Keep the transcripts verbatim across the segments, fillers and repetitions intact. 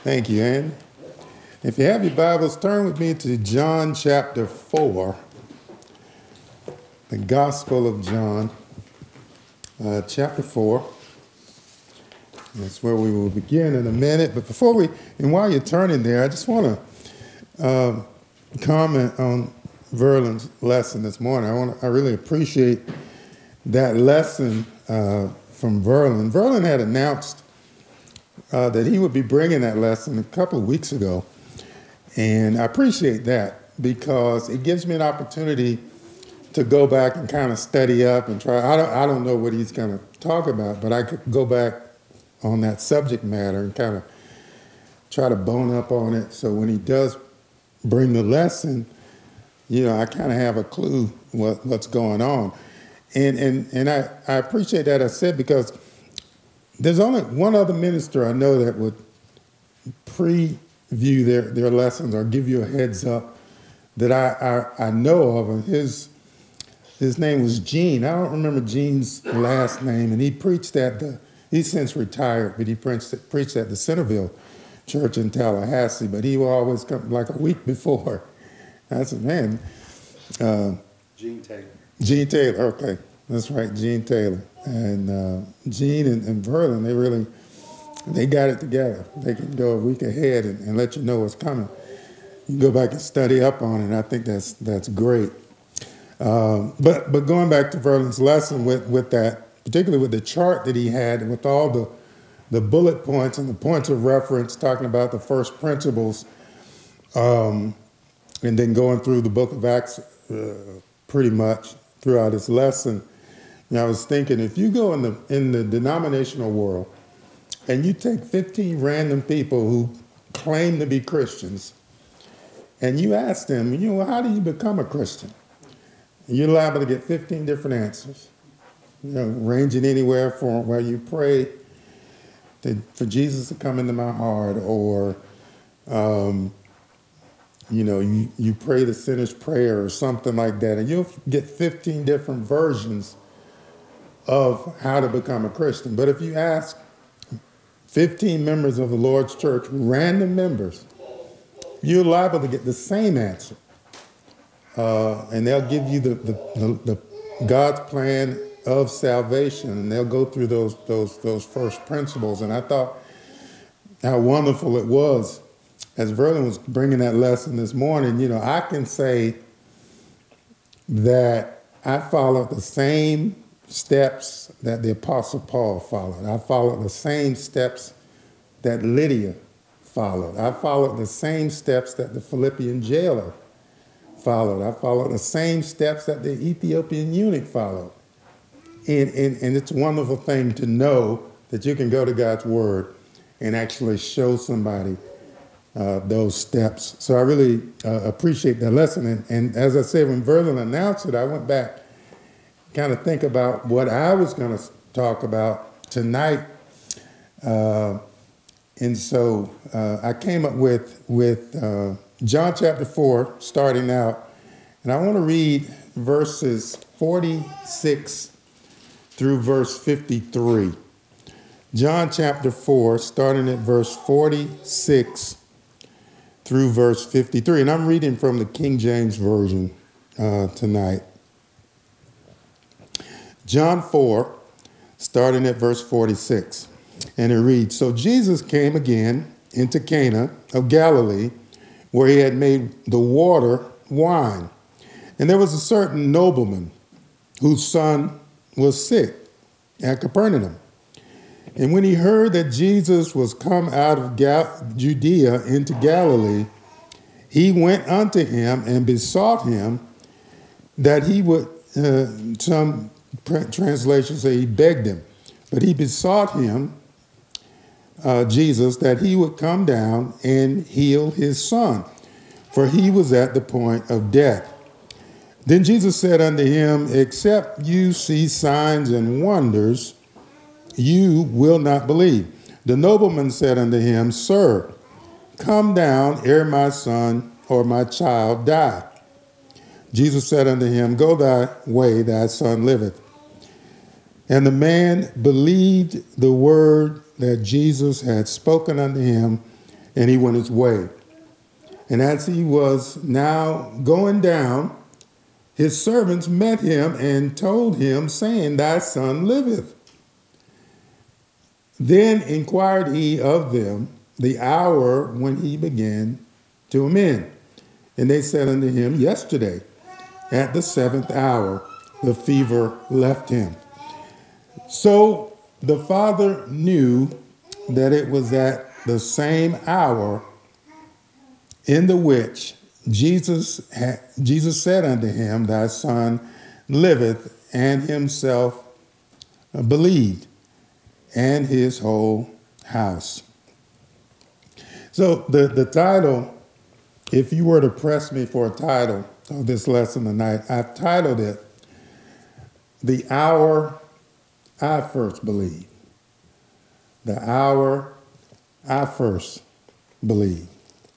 Thank you, Ann. If you have your Bibles, turn with me to John chapter four, the Gospel of John, uh, chapter four. That's where we will begin in a minute. But before we, and while you're turning there, I just want to uh, comment on Verlin's lesson this morning. I want, I really appreciate that lesson uh, from Verlin. Verlin had announced uh, that he would be bringing that lesson a couple of weeks ago. And I appreciate that because it gives me an opportunity to go back and kind of study up and try. I don't, I don't know what he's going to talk about, but I could go back on that subject matter and kind of try to bone up on it. So when he does bring the lesson, you know, I kind of have a clue what, what's going on. And and and I, I appreciate that I said because there's only one other minister I know that would preview their, their lessons or give you a heads up that I, I, I know of. And his his name was Gene. I don't remember Gene's last name. And he preached at the, he's since retired, but he preached, preached at the Centerville Church in Tallahassee. But he would always come like a week before. I said, man. Uh, Gene Taylor. Gene Taylor, okay. That's right, Gene Taylor. And uh, Gene and, and Verlin, they really, they got it together. They can go a week ahead and, and let you know what's coming. You can go back and study up on it. I think that's that's great. Um, but but going back to Verlin's lesson with, with that, particularly with the chart that he had, with all the, the bullet points and the points of reference, talking about the first principles, um, and then going through the book of Acts uh, pretty much throughout his lesson. You know, I was thinking, if you go in the in the denominational world and you take fifteen random people who claim to be Christians and you ask them, you know, how do you become a Christian? You're liable to get fifteen different answers, you know, ranging anywhere from where you pray to, for Jesus to come into my heart, or, um, you know, you, you pray the sinner's prayer or something like that. And you'll get fifteen different versions of how to become a Christian. But if you ask fifteen members of the Lord's church, random members, you're liable to get the same answer. Uh, and they'll give you the, the, the, the God's plan of salvation, and they'll go through those, those, those first principles. And I thought how wonderful it was. As Verlin was bringing that lesson this morning, you know, I can say that I followed the same steps that the Apostle Paul followed. I followed the same steps that Lydia followed. I followed the same steps that the Philippian jailer followed. I followed the same steps that the Ethiopian eunuch followed. And, and, and it's a wonderful thing to know that you can go to God's word and actually show somebody Uh, those steps. So I really uh, appreciate that lesson. And, and as I said, when Verlin announced it, I went back, kind of think about what I was going to talk about tonight. Uh, and so uh, I came up with, with uh, John chapter four, starting out. And I want to read verses forty-six through verse fifty-three. John chapter four, starting at verse forty-six through verse fifty-three. And I'm reading from the King James Version uh, tonight. John four, starting at verse forty-six. And it reads, "So Jesus came again into Cana of Galilee, where he had made the water wine. And there was a certain nobleman whose son was sick at Capernaum. And when he heard that Jesus was come out of Gal- Judea into Galilee, he went unto him and besought him that he would, uh, some translations say he begged him, but he besought him, uh, Jesus, that he would come down and heal his son, for he was at the point of death. Then Jesus said unto him, Except you see signs and wonders, you will not believe. The nobleman said unto him, Sir, come down ere my son or my child die. Jesus said unto him, Go thy way, thy son liveth. And the man believed the word that Jesus had spoken unto him, And he went his way. And as he was now going down, his servants met him and told him, saying, Thy son liveth. Then inquired he of them the hour when he began to amend. And they said unto him, Yesterday, at the seventh hour, the fever left him. So the father knew that it was at the same hour in the which Jesus had, Jesus said unto him, Thy son liveth, and himself believed, and his whole house. So the, the title, if you were to press me for a title of this lesson tonight, I've titled it, The Hour I First Believed. The Hour I First Believed.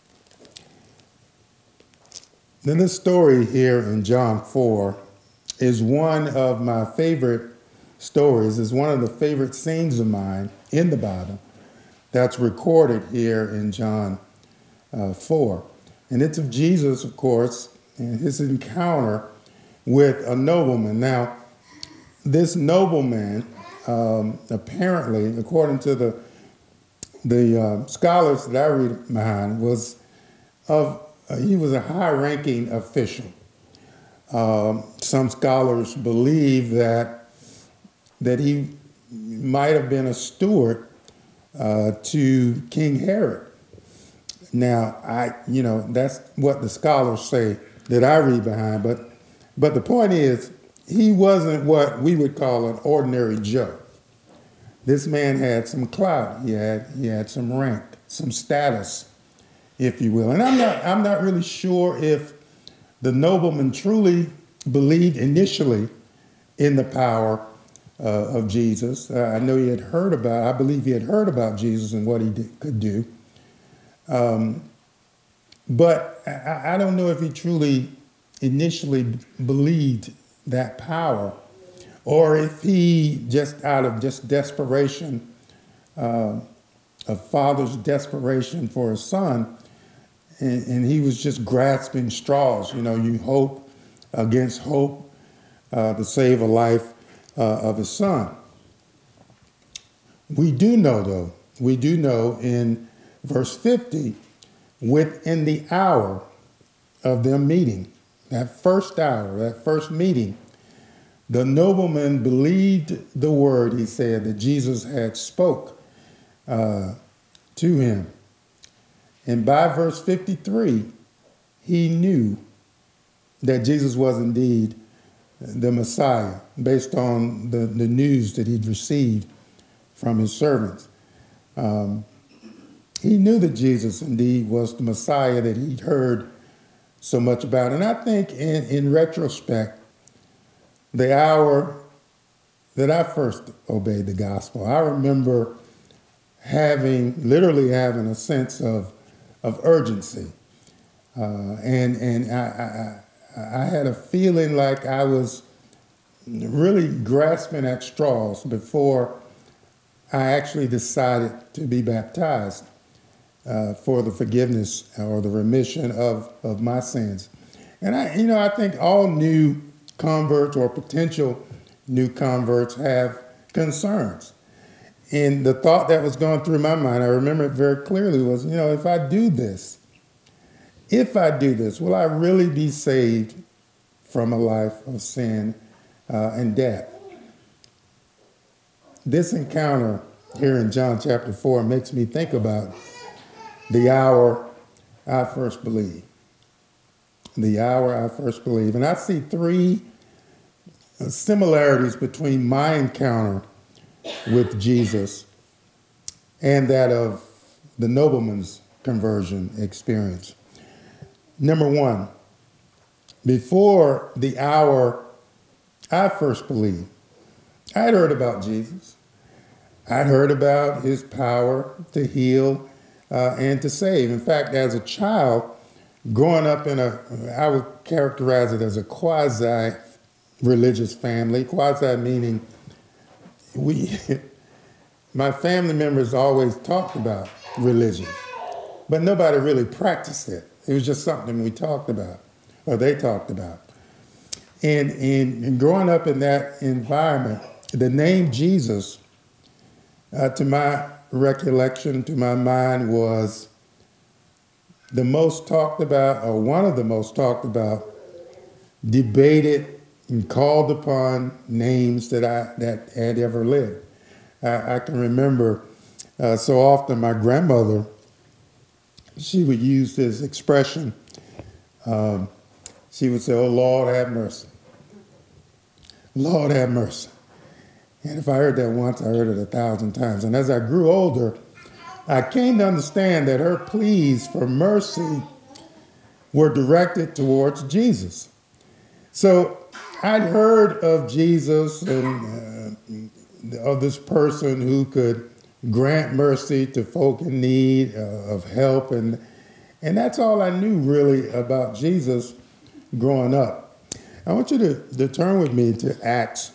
Then this story here in John four is one of my favorite stories, is one of the favorite scenes of mine in the Bible that's recorded here in John uh, four. And it's of Jesus, of course, and his encounter with a nobleman. Now, this nobleman, um, apparently, according to the, the uh, scholars that I read behind, was of Uh, he was a high-ranking official. Um, some scholars believe that that he might have been a steward uh, to King Herod. Now, I, you know, that's what the scholars say that I read behind. But, but the point is, he wasn't what we would call an ordinary Joe. This man had some clout. He had he had some rank, some status, if you will. And I'm not I'm not really sure if the nobleman truly believed initially in the power uh, of Jesus. Uh, I know he had heard about, I believe he had heard about Jesus and what he did, could do. Um, but I, I don't know if he truly initially believed that power, or if he just out of just desperation, uh, a father's desperation for his son, And, and he was just grasping straws. You know, you hope against hope uh, to save a life uh, of his son. We do know, though, we do know in verse fifty, within the hour of them meeting, that first hour, that first meeting, the nobleman believed the word, he said, that Jesus had spoke uh, to him. And by verse fifty-three, he knew that Jesus was indeed the Messiah based on the, the news that he'd received from his servants. Um, he knew that Jesus indeed was the Messiah that he'd heard so much about. And I think in, in retrospect, the hour that I first obeyed the gospel, I remember having, literally having a sense of of urgency. Uh, and and I, I, I had a feeling like I was really grasping at straws before I actually decided to be baptized uh, for the forgiveness or the remission of, of my sins. And I, you know, I think all new converts or potential new converts have concerns. And the thought that was going through my mind, I remember it very clearly, was, you know, if I do this, if I do this, will I really be saved from a life of sin uh, and death? This encounter here in John chapter four makes me think about the hour I first believed. The hour I first believed. And I see three similarities between my encounter with Jesus and that of the nobleman's conversion experience. Number one, before the hour I first believed, I'd heard about Jesus. I'd heard about his power to heal uh, and to save. In fact, as a child, growing up in a, I would characterize it as a quasi-religious family, quasi meaning we, my family members always talked about religion. but nobody really practiced it. It was just something we talked about, or they talked about. And, and, and growing up in that environment, the name Jesus, uh, to my recollection, to my mind, was the most talked about, or one of the most talked about, debated and called upon names that I that had ever lived. I, I can remember uh, so often my grandmother, she would use this expression. Um, she would say, "Oh Lord, have mercy. Lord, have mercy." And if I heard that once, I heard it a thousand times. And as I grew older, I came to understand that her pleas for mercy were directed towards Jesus. So I'd heard of Jesus and uh, of this person who could grant mercy to folk in need uh, of help. And, and that's all I knew really about Jesus growing up. I want you to, to turn with me to Acts.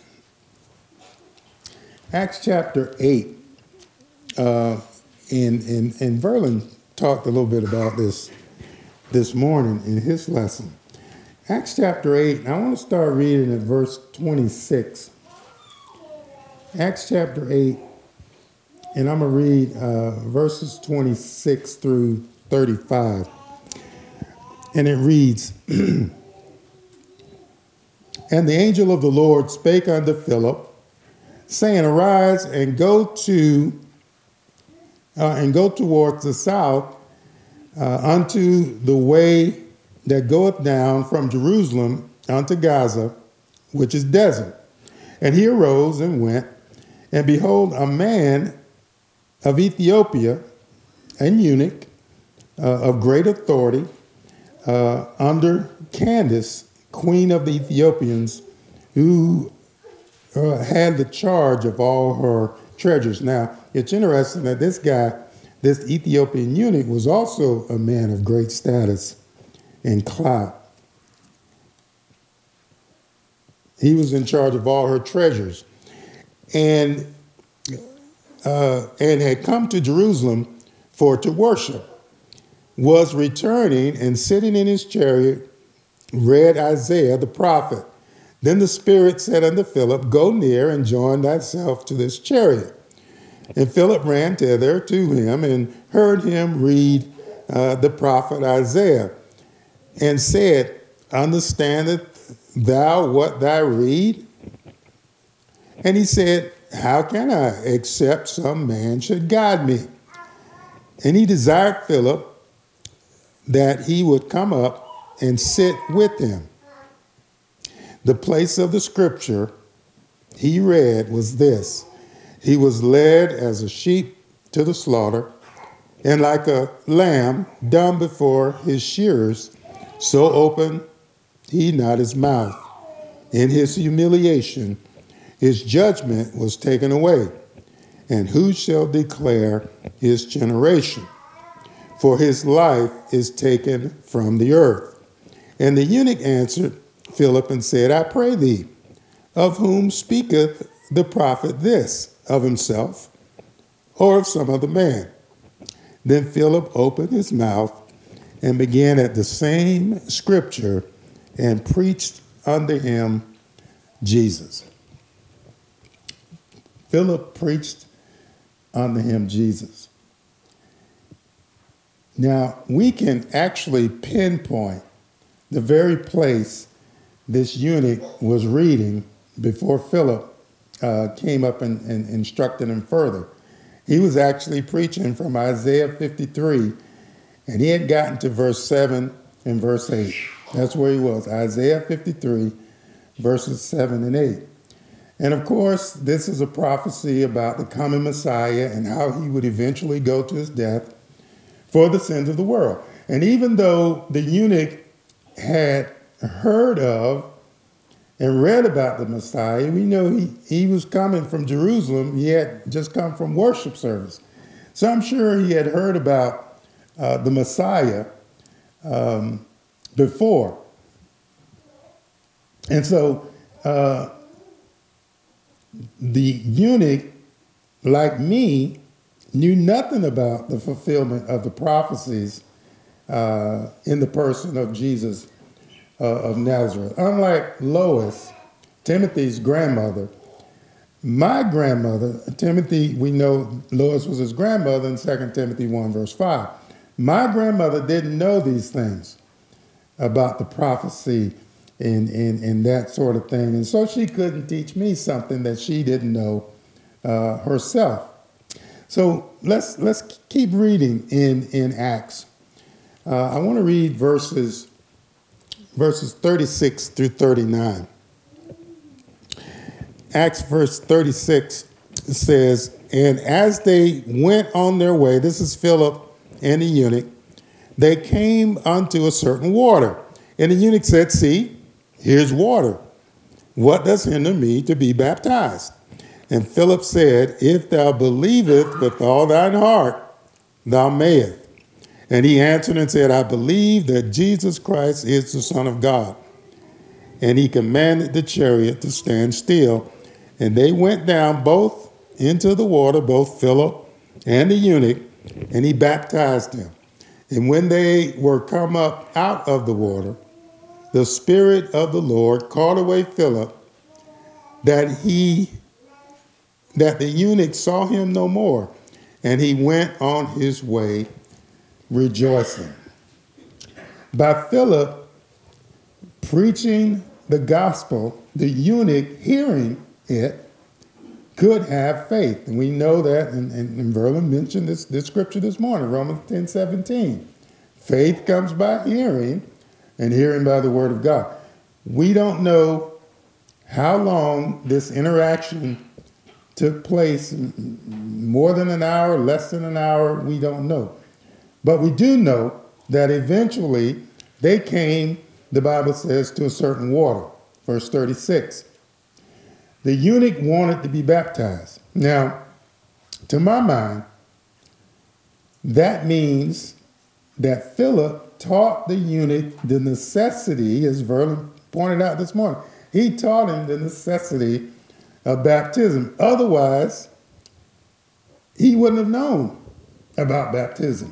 Acts chapter eight. Uh, and, and, and Verlin talked a little bit about this this morning in his lesson. Acts chapter eight, and I want to start reading at verse twenty-six. Acts chapter eight, and I'm going to read uh, verses twenty-six through thirty-five. And it reads, "And the angel of the Lord spake unto Philip, saying, Arise and go to uh, and go towards the south uh, unto the way that goeth down from Jerusalem unto Gaza, which is desert. And he arose and went, and behold, a man of Ethiopia, an eunuch uh, of great authority, uh, under Candace, queen of the Ethiopians, who uh, had the charge of all her treasures." Now, it's interesting that this guy, this Ethiopian eunuch, was also a man of great status and clout. He was in charge of all her treasures, and uh, and had come to Jerusalem for to worship. Was returning and sitting in his chariot, read Isaiah the prophet. Then the Spirit said unto Philip, Go near and join thyself to this chariot. And Philip ran thither to him and heard him read uh, the prophet Isaiah, and said, Understandest thou what thou read? And he said, How can I, except some man should guide me? And he desired Philip that he would come up and sit with him. The place of the scripture he read was this: He was led as a sheep to the slaughter, and like a lamb dumb before his shearers, so opened he not his mouth. In his humiliation, his judgment was taken away. And who shall declare his generation? For his life is taken from the earth. And the eunuch answered Philip and said, I pray thee, of whom speaketh the prophet this? Of himself, or of some other man? Then Philip opened his mouth and began at the same scripture and preached unto him Jesus. Philip preached unto him Jesus. Now, we can actually pinpoint the very place this eunuch was reading before Philip uh, came up and, and instructed him further. He was actually preaching from Isaiah fifty-three, and he had gotten to verse seven and verse eight. That's where he was, Isaiah fifty-three, verses seven and eight. And of course, this is a prophecy about the coming Messiah and how he would eventually go to his death for the sins of the world. And even though the eunuch had heard of and read about the Messiah, we know he, he was coming from Jerusalem. He had just come from worship service. So I'm sure he had heard about uh, the Messiah um, before. And so uh, the eunuch, like me, knew nothing about the fulfillment of the prophecies uh, in the person of Jesus uh, of Nazareth. Unlike Lois, Timothy's grandmother, my grandmother, Timothy, we know Lois was his grandmother in Second Timothy one, verse five. My grandmother didn't know these things about the prophecy and, and, and that sort of thing. And so she couldn't teach me something that she didn't know uh, herself. So let's let's keep reading in, in Acts. Uh, I want to read verses verses thirty-six through thirty-nine. Acts verse thirty-six says, and as they went on their way, this is Philip and the eunuch, they came unto a certain water. And the eunuch said, see, here's water. What does hinder me to be baptized? And Philip said, if thou believest with all thine heart, thou mayest. And he answered and said, I believe that Jesus Christ is the Son of God. And he commanded the chariot to stand still. And they went down both into the water, both Philip and the eunuch, and he baptized them. And when they were come up out of the water, the Spirit of the Lord called away Philip, that he, that the eunuch saw him no more, and he went on his way rejoicing. By Philip preaching the gospel, the eunuch hearing it could have faith. And we know that, and, and, and Verlin mentioned this, this scripture this morning, Romans ten seventeen. Faith comes by hearing, and hearing by the word of God. We don't know how long this interaction took place, more than an hour, less than an hour, we don't know. But we do know that eventually they came, the Bible says, to a certain water. Verse thirty-six. The eunuch wanted to be baptized. Now, to my mind, that means that Philip taught the eunuch the necessity, as Verlin pointed out this morning. He taught him the necessity of baptism. Otherwise, he wouldn't have known about baptism.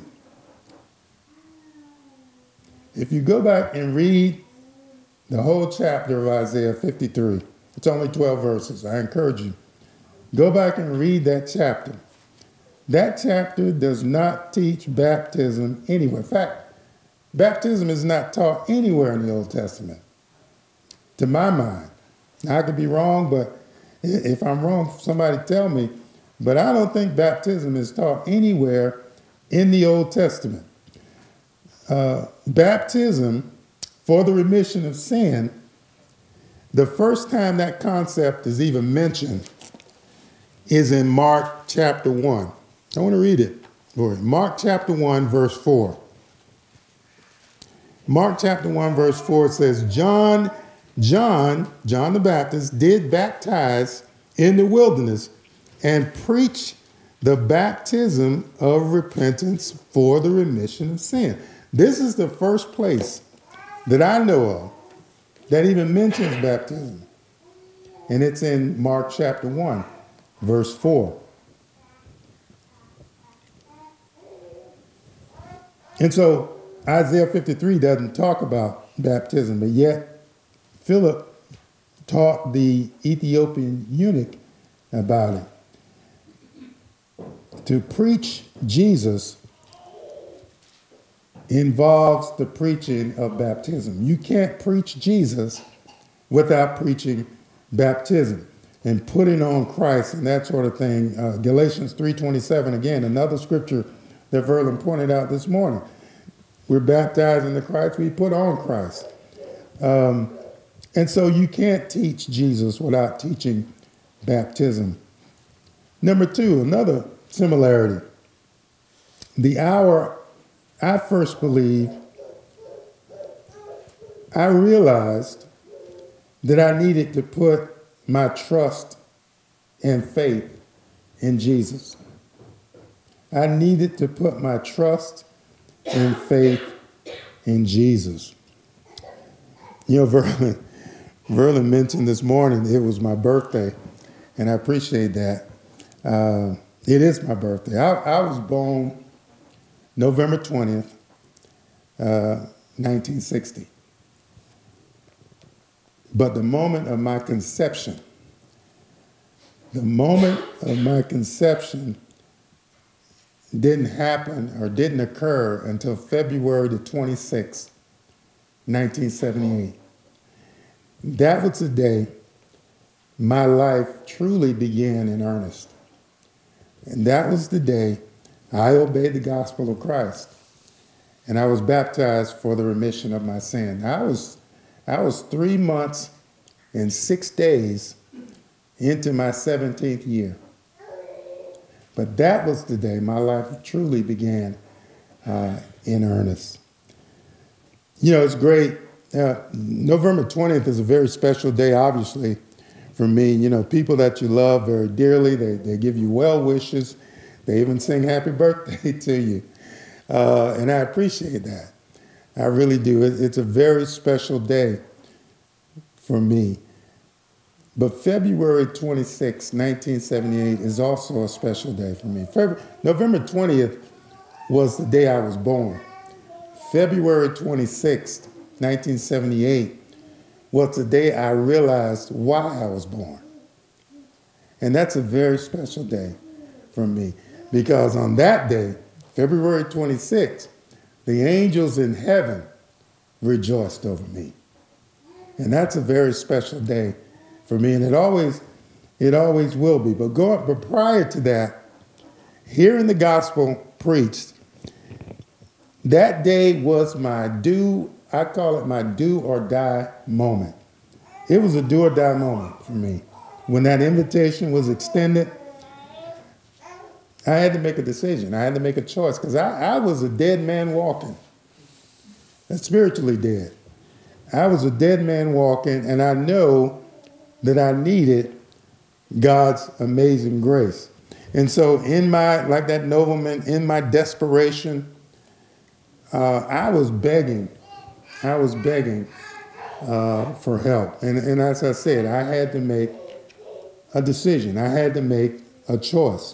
If you go back and read the whole chapter of Isaiah fifty-three, it's only twelve verses. I encourage you. Go back and read that chapter. That chapter does not teach baptism anywhere. In fact, baptism is not taught anywhere in the Old Testament, to my mind. Now, I could be wrong, but if I'm wrong, somebody tell me. But I don't think baptism is taught anywhere in the Old Testament. Uh, baptism for the remission of sin, the first time that concept is even mentioned is in Mark chapter one. I want to read it for you. Mark chapter one, verse four. Mark chapter one, verse four says, John, John, John the Baptist, did baptize in the wilderness and preach the baptism of repentance for the remission of sin. This is the first place that I know of that even mentions baptism. And it's in Mark chapter one, verse four. And so Isaiah fifty-three doesn't talk about baptism, but yet Philip taught the Ethiopian eunuch about it. To preach Jesus involves the preaching of baptism. You can't preach Jesus without preaching baptism and putting on Christ and that sort of thing. Uh, Galatians three twenty-seven, again, another scripture that Verlin pointed out this morning. We're baptized into Christ, we put on Christ. Um, and so you can't teach Jesus without teaching baptism. Number two, another similarity. The hour I first believed, I realized that I needed to put my trust and faith in Jesus. I needed to put my trust and faith in Jesus. You know, Verlin, Verlin mentioned this morning it was my birthday, and I appreciate that. Uh, It is my birthday. I, I was born November twentieth, uh, nineteen sixty. But the moment of my conception, the moment of my conception didn't happen or didn't occur until February the twenty-sixth, nineteen seventy-eight. That was the day my life truly began in earnest. And that was the day I obeyed the gospel of Christ. And I was baptized for the remission of my sin. I was, I was three months and six days into my seventeenth year. But that was the day my life truly began uh, in earnest. You know, it's great. Uh, November twentieth is a very special day, obviously, for me. You know, people that you love very dearly, they, they give you well wishes. They even sing happy birthday to you. Uh, and I appreciate that. I really do. It, it's a very special day for me. But February twenty-sixth, nineteen seventy-eight is also a special day for me. February, November twentieth was the day I was born. February twenty-sixth, nineteen seventy-eight was the day I realized why I was born. And that's a very special day for me because on that day, February twenty-sixth, the angels in heaven rejoiced over me. And that's a very special day for me, and it always, it always will be. But go, but prior to that, hearing the gospel preached, that day was my do, I call it my do or die moment. It was a do or die moment for me. When that invitation was extended, I had to make a decision. I had to make a choice because I, I was a dead man walking, spiritually dead. I was a dead man walking, and I know that I needed God's amazing grace. And so in my, like that nobleman, in my desperation, uh, I was begging, I was begging uh, for help. And, and as I said, I had to make a decision. I had to make a choice.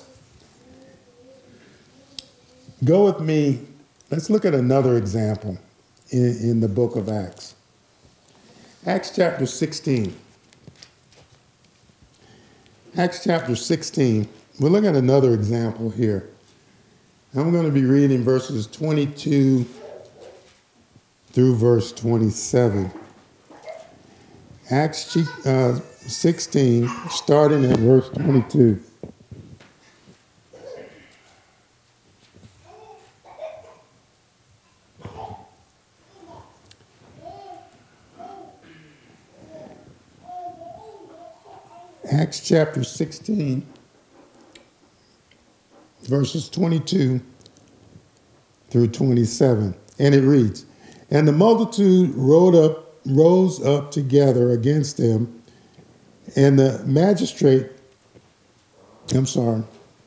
Go with me, let's look at another example in, in the book of Acts. Acts chapter sixteen. Acts chapter sixteen, we're looking at another example here. I'm going to be reading verses twenty-two through verse twenty-seven. Acts uh, sixteen, starting at verse twenty-two. Acts chapter sixteen, verses twenty-two through twenty-seven. And it reads, "And the multitude rose up, rose up together against them, and the magistrate," I'm sorry.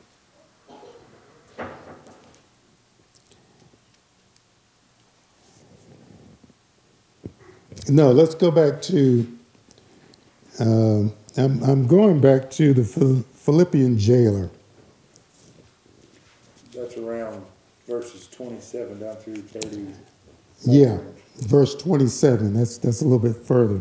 No, let's go back to, um, I'm, I'm going back to the Philippian jailer. That's around verses twenty-seven down through thirty. Yeah, verse twenty-seven. That's that's a little bit further.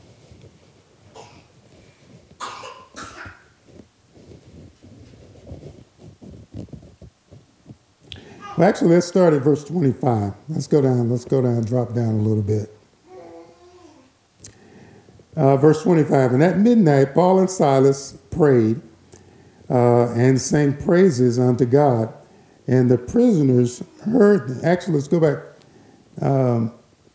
Well, actually, let's start at verse twenty-five. Let's go down. Let's go down. Drop down a little bit. Uh, verse twenty-five. And at midnight, Paul and Silas prayed uh, and sang praises unto God, and the prisoners heard. Actually, let's go back. Um,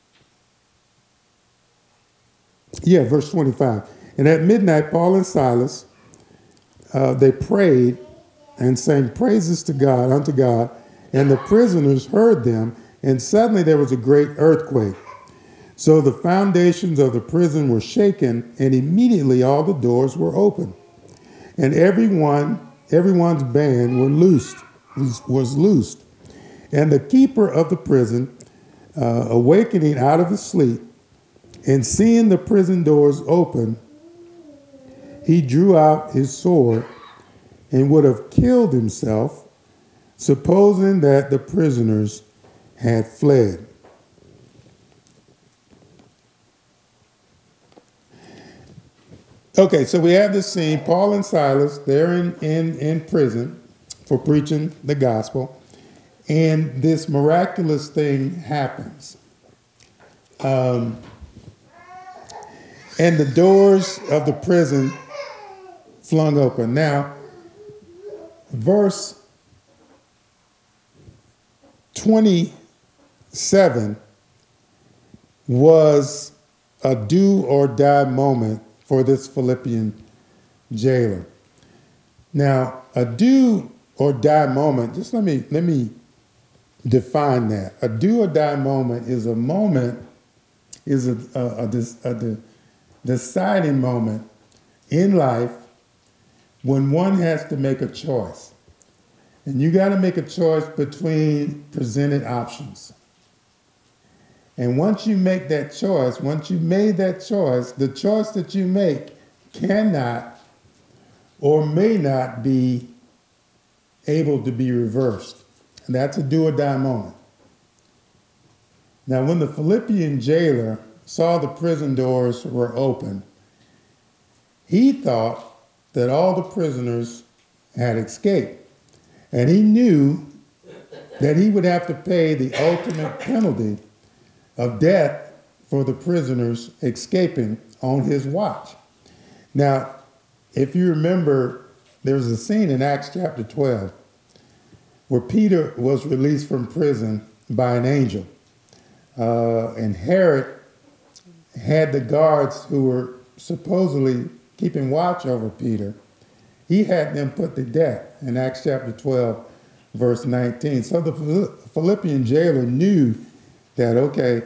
yeah, verse twenty-five. And at midnight, Paul and Silas, uh, they prayed and sang praises to God, unto God, and the prisoners heard them, and suddenly there was a great earthquake. So the foundations of the prison were shaken, and immediately all the doors were open, and everyone, everyone's band were loosed, was, was loosed. And the keeper of the prison, uh, awakening out of his sleep, and seeing the prison doors open, he drew out his sword and would have killed himself, supposing that the prisoners had fled. Okay, so we have this scene. Paul and Silas, they're in, in, in prison for preaching the gospel, and this miraculous thing happens. Um, and the doors of the prison flung open. Now, verse twenty-seven was a do or die moment for this Philippian jailer. Now, a do or die moment, just let me let me define that. A do or die moment is a moment, is a, a, a, a, a deciding moment in life when one has to make a choice. And you got to make a choice between presented options. And once you make that choice, once you made that choice, the choice that you make cannot or may not be able to be reversed. And that's a do or die moment. Now, when the Philippian jailer saw the prison doors were open, he thought that all the prisoners had escaped. And he knew that he would have to pay the ultimate penalty of death for the prisoners escaping on his watch. Now, if you remember, there's a scene in Acts chapter twelve where Peter was released from prison by an angel. Uh, and Herod had the guards who were supposedly keeping watch over Peter. He had them put to death in Acts chapter twelve, verse nineteen. So the Philippian jailer knew that, okay,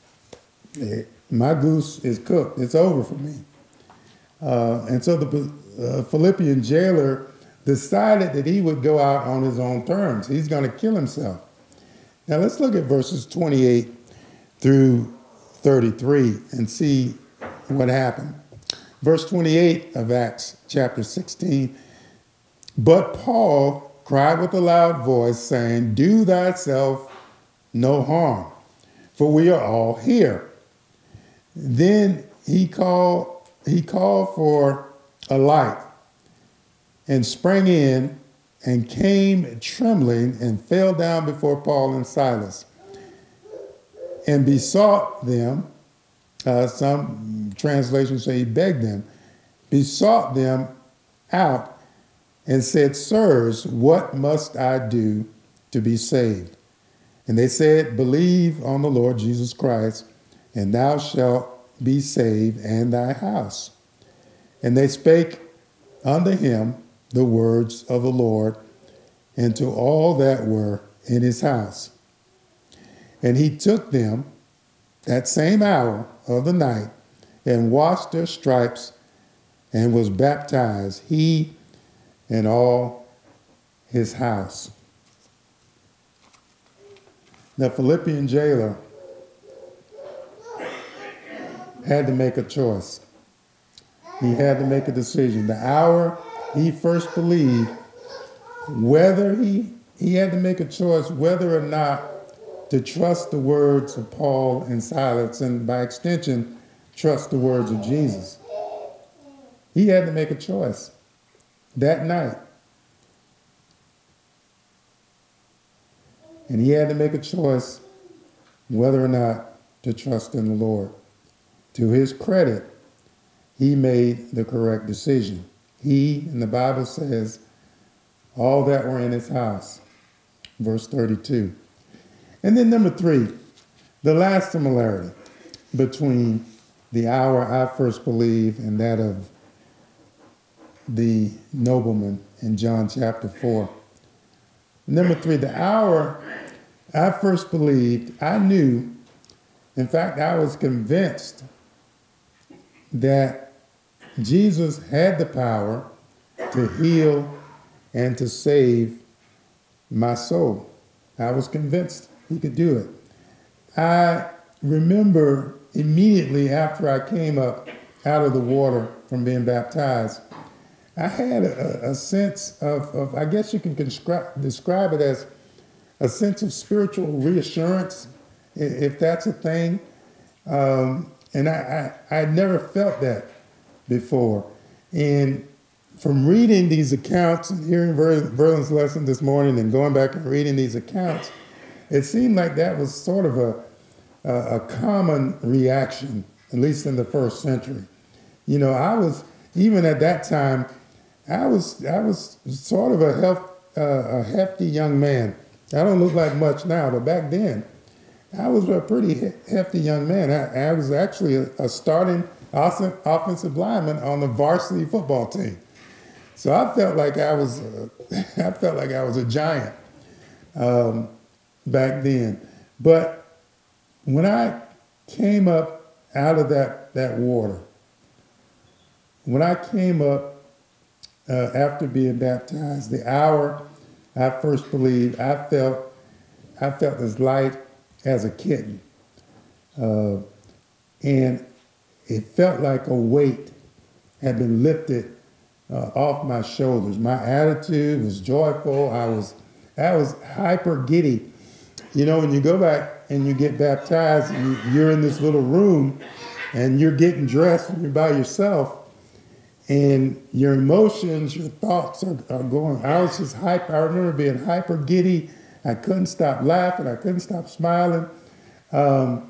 my goose is cooked. It's over for me. Uh, and so the uh, Philippian jailer decided that he would go out on his own terms. He's going to kill himself. Now let's look at verses twenty-eight through thirty-three and see what happened. Verse twenty-eight of Acts chapter sixteen, but Paul cried with a loud voice, saying, do thyself no harm, for we are all here. Then he called, he called for a light and sprang in and came trembling and fell down before Paul and Silas and besought them. Uh, some translations say he begged them, besought them out and said, sirs, what must I do to be saved? And they said, believe on the Lord Jesus Christ, and thou shalt be saved and thy house. And they spake unto him the words of the Lord, and to all that were in his house. And he took them that same hour of the night and washed their stripes and was baptized, he and all his house. The Philippian jailer had to make a choice. He had to make a decision. The hour he first believed, whether he, he had to make a choice whether or not to trust the words of Paul and Silas, and by extension, trust the words of Jesus. He had to make a choice that night. And he had to make a choice whether or not to trust in the Lord. To his credit, he made the correct decision. He, and the Bible says, all that were in his house. Verse thirty-two. And then number three, the last similarity between the hour I first believed and that of the nobleman in John chapter four. Number three, the hour I first believed, I knew, in fact, I was convinced that Jesus had the power to heal and to save my soul. I was convinced he could do it. I remember immediately after I came up out of the water from being baptized, I had a, a sense of, of, I guess you can conscri- describe it as a sense of spiritual reassurance, i- if that's a thing. Um, and I, I, I'd never felt that before. And from reading these accounts and hearing Ver- Verlin's lesson this morning and going back and reading these accounts, it seemed like that was sort of a, a, a common reaction, at least in the first century. You know, I was, even at that time, I was I was sort of a, hef, uh, a hefty young man. I don't look like much now, but back then, I was a pretty he- hefty young man. I, I was actually a, a starting offen- offensive lineman on the varsity football team. So I felt like I was uh, I felt like I was a giant um, back then. But when I came up out of that that water, when I came up uh, after being baptized, the hour I first believed, I felt I felt as light as a kitten, uh, and it felt like a weight had been lifted uh, off my shoulders. My attitude was joyful. I was I was hyper giddy. You know, when you go back and you get baptized, and you, you're in this little room, and you're getting dressed, and you're by yourself. And your emotions, your thoughts are, are going. I was just hyper. I remember being hyper giddy. I couldn't stop laughing. I couldn't stop smiling. Um,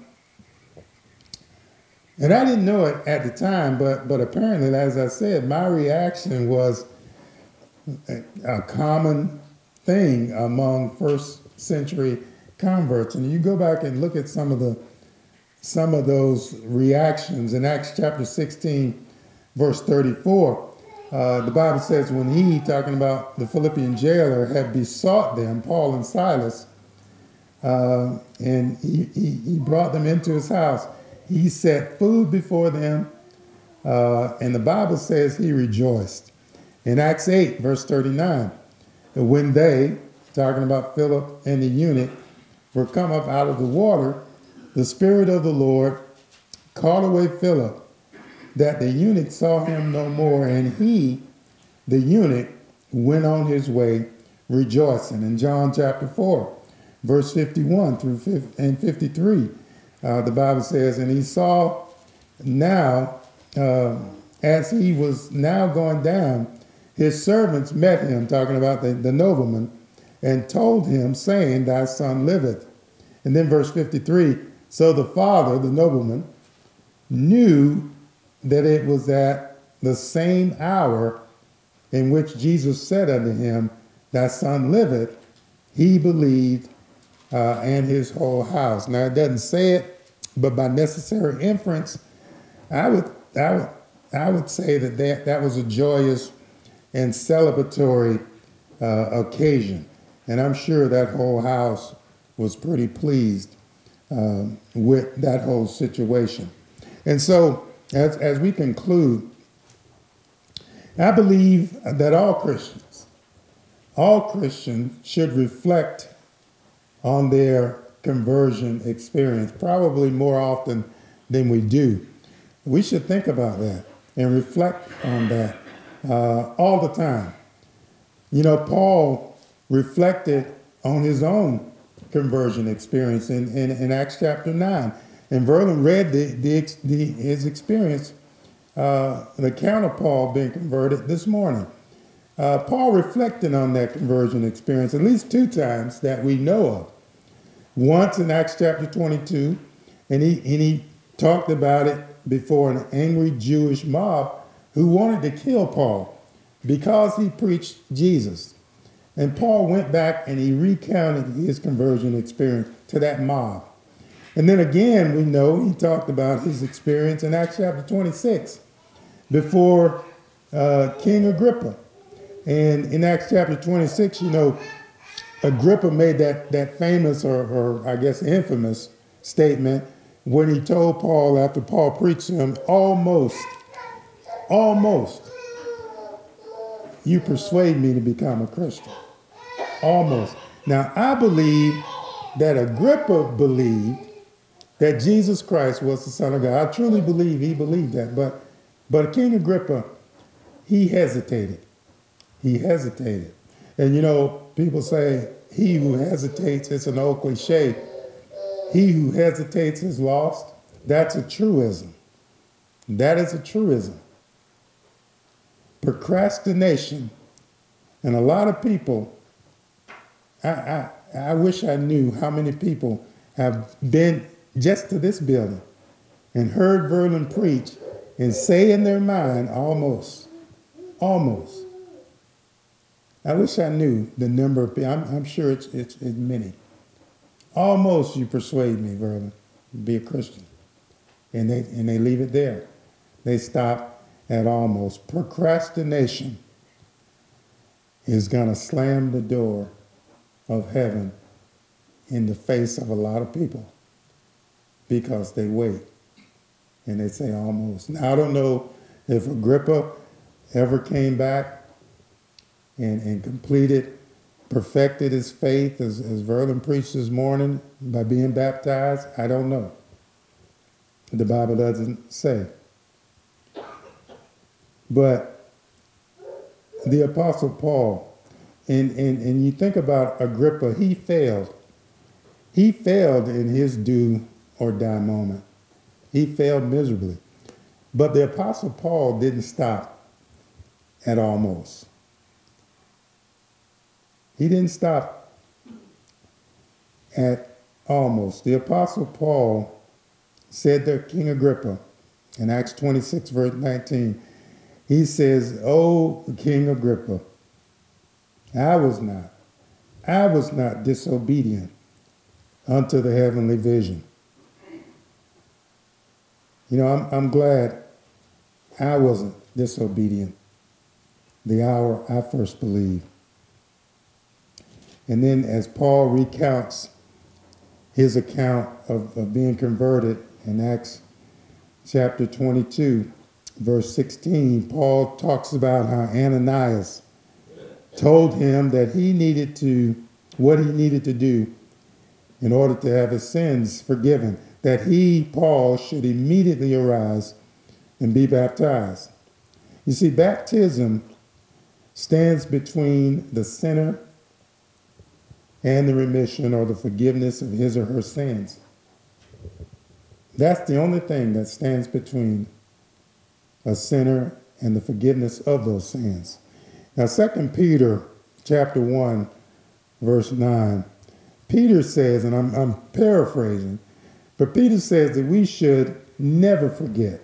and I didn't know it at the time, but but apparently, as I said, my reaction was a, a common thing among first century converts. And you go back and look at some of the some of those reactions in Acts chapter sixteen. Verse thirty-four, uh, the Bible says, when he, talking about the Philippian jailer, had besought them, Paul and Silas, uh, and he, he, he brought them into his house, he set food before them, uh, and the Bible says he rejoiced. In Acts eight, verse thirty-nine, when they, talking about Philip and the eunuch, were come up out of the water, the Spirit of the Lord called away Philip, that the eunuch saw him no more, and he, the eunuch, went on his way rejoicing. In John chapter four, verse fifty-one through and fifty-three, uh, the Bible says, and he saw now, uh, as he was now going down, his servants met him, talking about the, the nobleman, and told him, saying, thy son liveth. And then verse fifty-three, so the father, the nobleman, knew that it was at the same hour in which Jesus said unto him, thy son liveth, he believed, uh, and his whole house. Now it doesn't say it, but by necessary inference, I would I would I would say that that, that was a joyous and celebratory uh, occasion. And I'm sure that whole house was pretty pleased um, with that whole situation. And so As, as we conclude, I believe that all Christians, all Christians should reflect on their conversion experience, probably more often than we do. We should think about that and reflect on that uh, all the time. You know, Paul reflected on his own conversion experience in, in, in Acts chapter nine. And Verlin read the, the, the, his experience, uh, the account of Paul being converted this morning. Uh, Paul reflected on that conversion experience at least two times that we know of. Once in Acts chapter twenty-two, and he, and he talked about it before an angry Jewish mob who wanted to kill Paul because he preached Jesus. And Paul went back and he recounted his conversion experience to that mob. And then again, we know he talked about his experience in Acts chapter twenty-six before uh, King Agrippa. And in Acts chapter twenty-six, you know, Agrippa made that, that famous or, or I guess infamous statement when he told Paul after Paul preached to him, almost, almost, you persuade me to become a Christian. Almost. Now, I believe that Agrippa believed that Jesus Christ was the Son of God. I truly believe he believed that. But but King Agrippa, he hesitated. He hesitated. And you know, people say, he who hesitates, it's an old cliche. He who hesitates is lost. That's a truism. That is a truism. Procrastination. And a lot of people, I, I, I wish I knew how many people have been just to this building and heard Verlin preach and say in their mind, almost, almost. I wish I knew the number of people. I'm, I'm sure it's, it's, it's many. Almost you persuade me, Verlin, to be a Christian. And they, and they leave it there. They stop at almost. Procrastination is going to slam the door of heaven in the face of a lot of people because they wait and they say almost. Now, I don't know if Agrippa ever came back and, and completed, perfected his faith as, as Verlin preached this morning by being baptized. I don't know. The Bible doesn't say. But the Apostle Paul, and, and, and you think about Agrippa, he failed. He failed in his do or die moment. He failed miserably. But the Apostle Paul didn't stop at almost. He didn't stop at almost. The Apostle Paul said to King Agrippa in Acts twenty-six, verse nineteen, he says, "O King Agrippa, I was not, I was not disobedient unto the heavenly vision." You know, I'm, I'm glad I wasn't disobedient the hour I first believed. And then as Paul recounts his account of, of being converted in Acts chapter twenty-two, verse sixteen, Paul talks about how Ananias told him that he needed to, what he needed to do in order to have his sins forgiven, that he, Paul, should immediately arise and be baptized. You see, baptism stands between the sinner and the remission or the forgiveness of his or her sins. That's the only thing that stands between a sinner and the forgiveness of those sins. Now, Second Peter chapter one, verse nine, Peter says, and I'm, I'm paraphrasing, but Peter says that we should never forget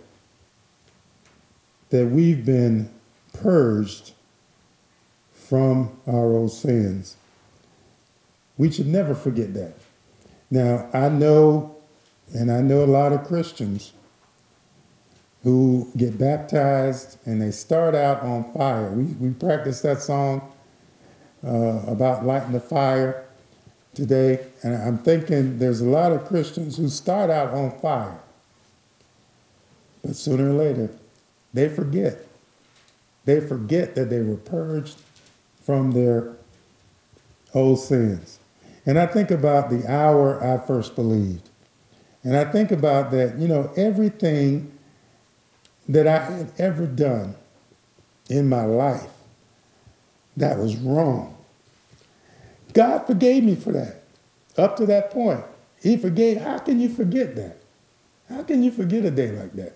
that we've been purged from our old sins. We should never forget that. Now, I know, and I know a lot of Christians who get baptized and they start out on fire. We, we practice that song uh, about lighting the fire today, and I'm thinking there's a lot of Christians who start out on fire, but sooner or later, they forget. They forget that they were purged from their old sins. And I think about the hour I first believed. And I think about that, you know, everything that I had ever done in my life that was wrong, God forgave me for that. Up to that point, he forgave. How can you forget that? How can you forget a day like that?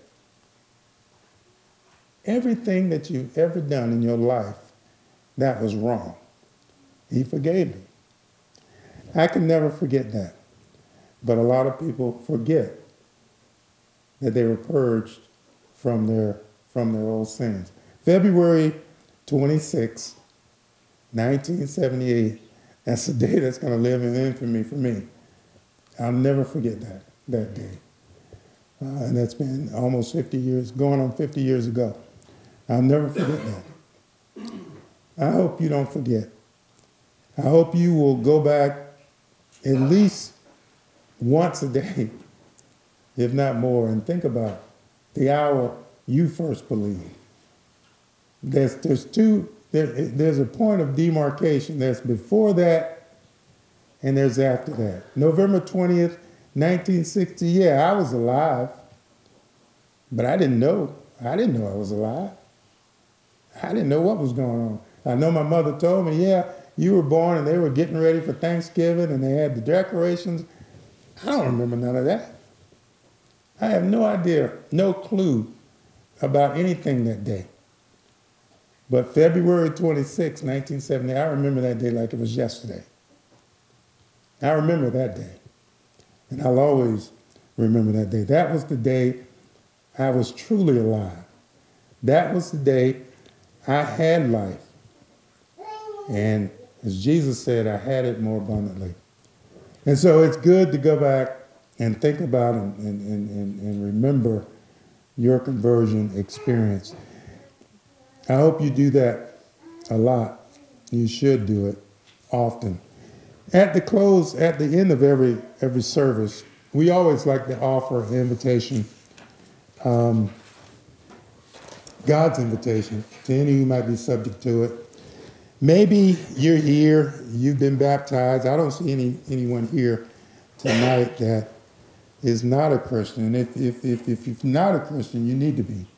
Everything that you've ever done in your life that was wrong, he forgave me. I can never forget that. But a lot of people forget that they were purged from their from their old sins. February twenty-sixth, nineteen seventy-eight, that's a day that's going to live in infamy for me. I'll never forget that, that day. Uh, and that's been almost fifty years, going on fifty years ago. I'll never forget that. I hope you don't forget. I hope you will go back at least once a day, if not more, and think about the hour you first believed. There's, there's two, there, there's a point of demarcation. There's before that and there's after that. November twentieth, nineteen sixty, yeah, I was alive, but I didn't know. I didn't know I was alive. I didn't know what was going on. I know my mother told me, yeah, you were born and they were getting ready for Thanksgiving and they had the decorations. I don't remember none of that. I have no idea, no clue about anything that day. But February twenty-sixth, nineteen seventy, I remember that day like it was yesterday. I remember that day. And I'll always remember that day. That was the day I was truly alive. That was the day I had life. And as Jesus said, I had it more abundantly. And so it's good to go back and think about and, and, and, and remember your conversion experience. I hope you do that a lot. You should do it often. At the close, at the end of every every service, we always like to offer an invitation, um, God's invitation to any who might be subject to it. Maybe you're here, you've been baptized. I don't see any anyone here tonight that is not a Christian. And if, if, if, if you're not a Christian, you need to be.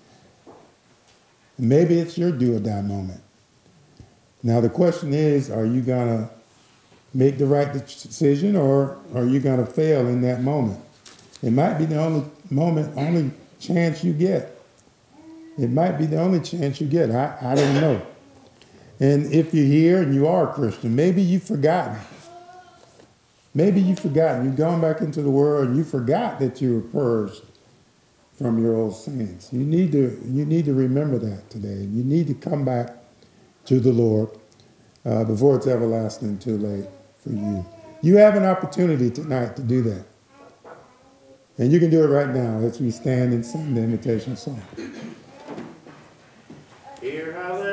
Maybe it's your do or die moment. Now the question is, are you going to make the right decision or are you going to fail in that moment? It might be the only moment, only chance you get. It might be the only chance you get. I, I don't know. And if you're here and you are a Christian, maybe you've forgotten. Maybe you've forgotten. You've gone back into the world and you forgot that you were purged from your old sins. You need to, you need to remember that today. You need to come back to the Lord uh, before it's everlasting too late for you. You have an opportunity tonight to do that. And you can do it right now as we stand and sing the invitation song.